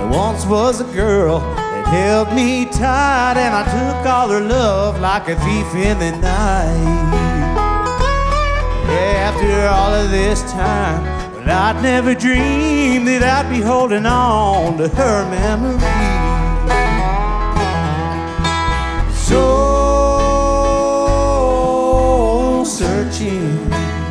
once was a girl that held me tight, and I took all her love like a thief in the night. After all of this time, well, I'd never dreamed that I'd be holding on to her memory. Soul searching